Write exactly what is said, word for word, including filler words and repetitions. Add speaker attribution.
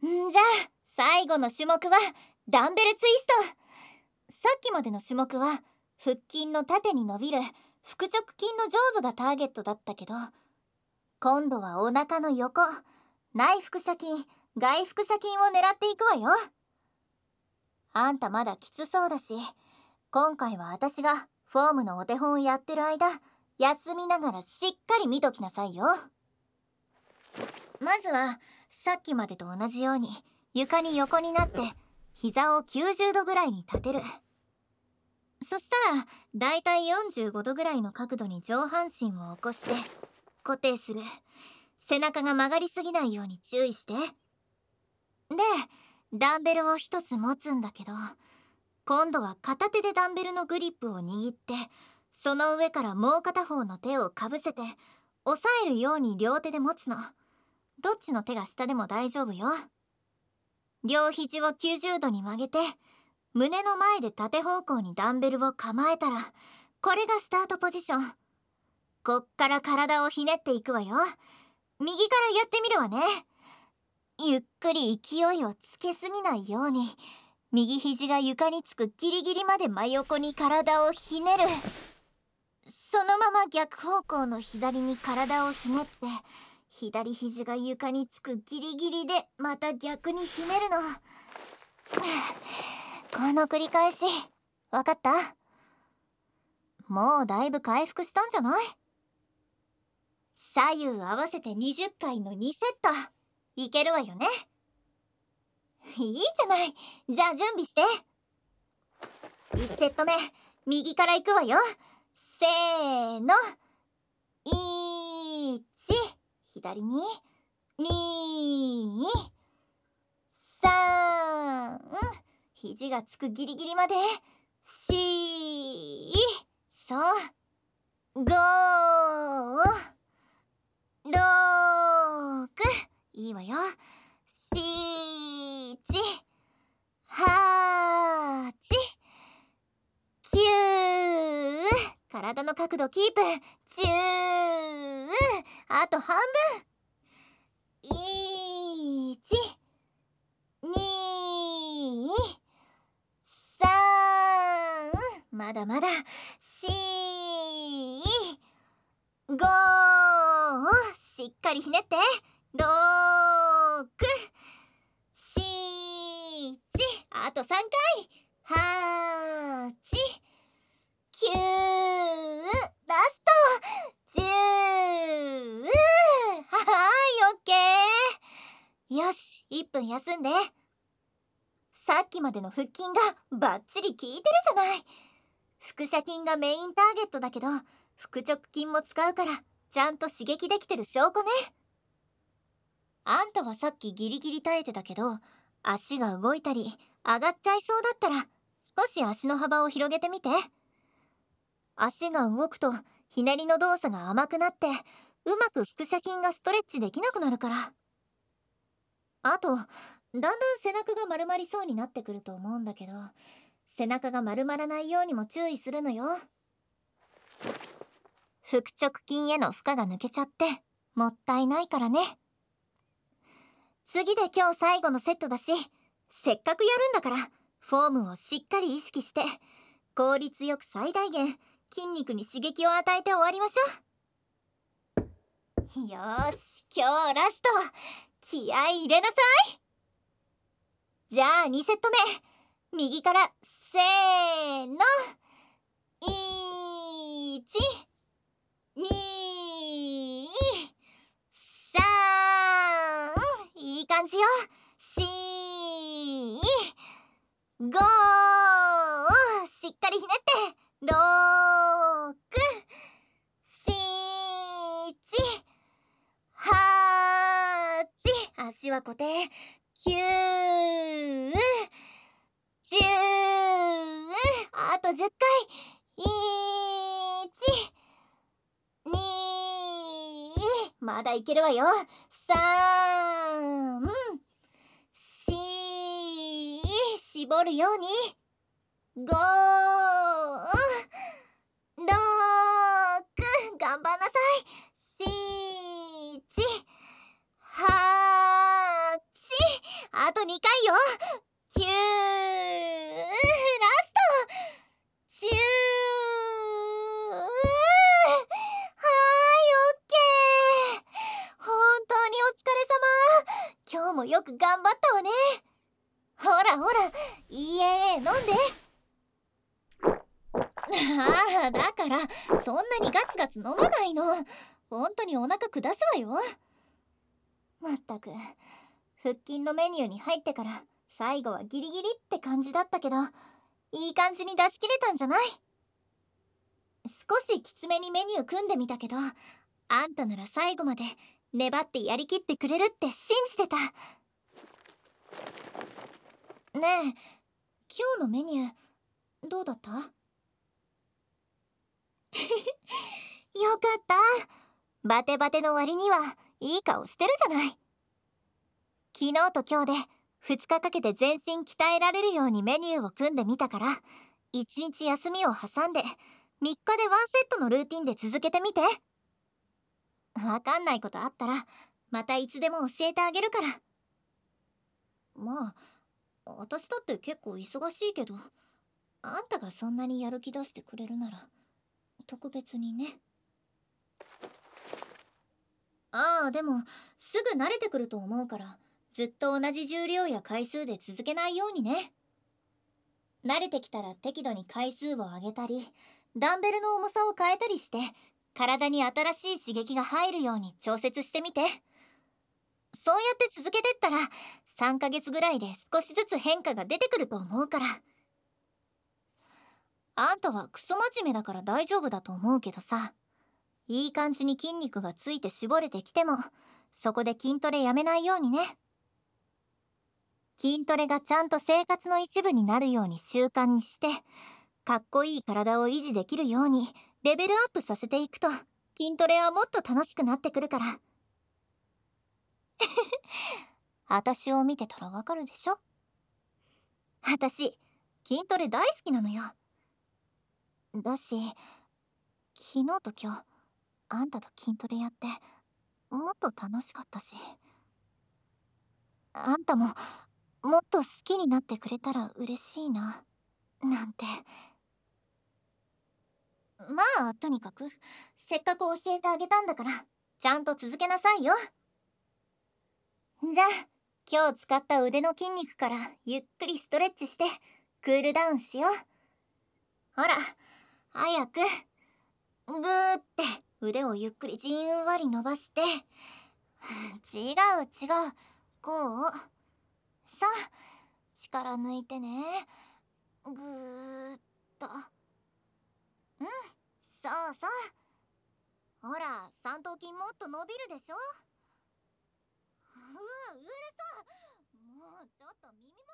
Speaker 1: んじゃあ最後の種目はダンベルツイスト。さっきまでの種目は腹筋の縦に伸びる腹直筋の上部がターゲットだったけど、今度はお腹の横、内腹斜筋、外腹斜筋を狙っていくわよ。あんたまだきつそうだし、今回は私がフォームのお手本をやってる間、休みながらしっかり見ときなさいよ。まずはさっきまでと同じように床に横になって膝をきゅうじゅうどぐらいに立てる。そしたらだいたいよんじゅうごどぐらいの角度に上半身を起こして固定する。背中が曲がりすぎないように注意して。で、ダンベルを一つ持つんだけど、今度は片手でダンベルのグリップを握って、その上からもう片方の手をかぶせて押さえるように両手で持つの。どっちの手が下でも大丈夫よ。両肘をきゅうじゅうどに曲げて、胸の前で縦方向にダンベルを構えたら、これがスタートポジション。こっから体をひねっていくわよ。右からやってみるわね。ゆっくり勢いをつけすぎないように、右肘が床につくギリギリまで真横に体をひねる。そのまま逆方向の左に体をひねって、左肘が床につくギリギリでまた逆にひねるの。この繰り返し、わかった？もうだいぶ回復したんじゃない？左右合わせてにじゅっかいのにセット。いけるわよね。いいじゃない。じゃあ準備して。いちセット目、右からいくわよ。せーの。いち、左に。に、さん、肘がつくギリギリまで。し、そう。ご、ろく、いいわよ。しち、はち、きゅう、体の角度キープ。じゅう、あと半分。いち、に、さん、まだまだ。し、ご、しっかりひねって。ろく、しち、あとさんかい。はち、きゅう、ラスト。じゅう、ははーい、オッケー。よし、いっぷん休んで。さっきまでの腹筋がバッチリ効いてるじゃない。腹斜筋がメインターゲットだけど、腹直筋も使うからちゃんと刺激できてる証拠ね。あんたはさっきギリギリ耐えてたけど、足が動いたり上がっちゃいそうだったら少し足の幅を広げてみて。足が動くとひねりの動作が甘くなって、うまく腹斜筋がストレッチできなくなるから。あと、だんだん背中が丸まりそうになってくると思うんだけど、背中が丸まらないようにも注意するのよ。腹直筋への負荷が抜けちゃってもったいないからね。次で今日最後のセットだし、せっかくやるんだからフォームをしっかり意識して効率よく最大限筋肉に刺激を与えて終わりましょう。よーし、今日ラスト、気合い入れなさい。じゃあにセット目、右からせーの。いち、に、さん、いい感じよ。し、ご、しっかりひねって。ろく、しち、はち、足は固定。きゅう、じゅう、あとじゅっかい。いち、に、まだいけるわよ。さん、し、絞るように。ご、ろく、頑張んなさい。しち、はち、 とにかいよ。ヒュー、ラスト。シュー、はーい、オッケー。本当にお疲れ様。今日もよく頑張ったわね。ほらほら、いいえ、飲んで。ああ、だからそんなにガツガツ飲まないの。本当にお腹下すわよ。まったく、腹筋のメニューに入ってから最後はギリギリって感じだったけど、いい感じに出し切れたんじゃない？少しきつめにメニュー組んでみたけど、あんたなら最後まで粘ってやりきってくれるって信じてた。ねえ、今日のメニューどうだった？よかった。バテバテの割にはいい顔してるじゃない。昨日と今日でふつかかけて全身鍛えられるようにメニューを組んでみたから、いちにち休みを挟んでみっかでワンセットのルーティンで続けてみて。わかんないことあったらまたいつでも教えてあげるから。まあ私だって結構忙しいけど、あんたがそんなにやる気出してくれるなら特別にね。ああ、でもすぐ慣れてくると思うから、ずっと同じ重量や回数で続けないようにね。慣れてきたら適度に回数を上げたり、ダンベルの重さを変えたりして、体に新しい刺激が入るように調節してみて。そうやって続けてったらさんかげつぐらいで少しずつ変化が出てくると思うから。あんたはクソ真面目だから大丈夫だと思うけどさ、いい感じに筋肉がついて絞れてきても、そこで筋トレやめないようにね。筋トレがちゃんと生活の一部になるように習慣にして、かっこいい体を維持できるようにレベルアップさせていくと、筋トレはもっと楽しくなってくるから。私を見てたらわかるでしょ？私、筋トレ大好きなのよ。だし、昨日と今日、あんたと筋トレやって、もっと楽しかったし。あんたも、もっと好きになってくれたら嬉しいな、なんて。まあ、とにかく、せっかく教えてあげたんだから、ちゃんと続けなさいよ。じゃあ、今日使った腕の筋肉からゆっくりストレッチして、クールダウンしよう。ほら、早く。ぐーって腕をゆっくりじんわり伸ばして。違う違う。こう。さあ、力抜いてね。ぐーっと。うん、そうそう。ほら、三頭筋もっと伸びるでしょ。うわ、うるさ。もうちょっと耳元